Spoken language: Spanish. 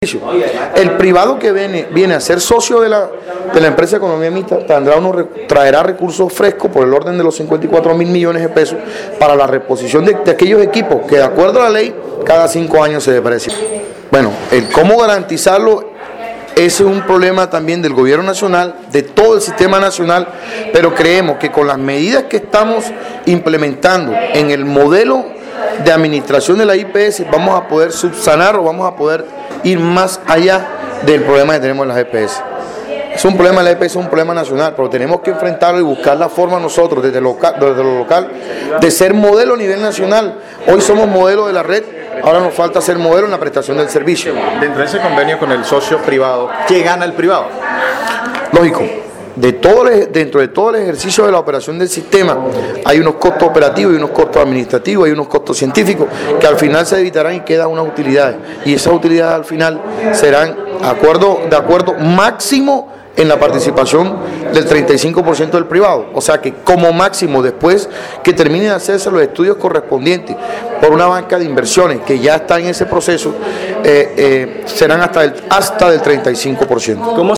El privado que viene a ser socio de la empresa de economía mixta traerá recursos frescos por el orden de los 54.000 millones de pesos para la reposición de aquellos equipos que de acuerdo a la ley cada 5 años se deprecian. Bueno, el cómo garantizarlo, ese es un problema también del gobierno nacional, de todo el sistema nacional, pero creemos que con las medidas que estamos implementando en el modelo de administración de la IPS vamos a poder subsanar o vamos a poder ir más allá del problema que tenemos en las EPS. Es un problema de la EPS, es un problema nacional, pero tenemos que enfrentarlo y buscar la forma nosotros, desde lo local, de ser modelo a nivel nacional. Hoy somos modelo de la red, ahora nos falta ser modelo en la prestación del servicio. Dentro de ese convenio con el socio privado, ¿qué gana el privado? Lógico. Dentro de todo el ejercicio de la operación del sistema hay unos costos operativos y unos costos administrativos, hay unos costos científicos que al final se evitarán y quedan unas utilidades, y esas utilidades al final serán de acuerdo máximo en la participación del 35% del privado, o sea que como máximo después que terminen de hacerse los estudios correspondientes por una banca de inversiones que ya está en ese proceso, serán hasta del 35%.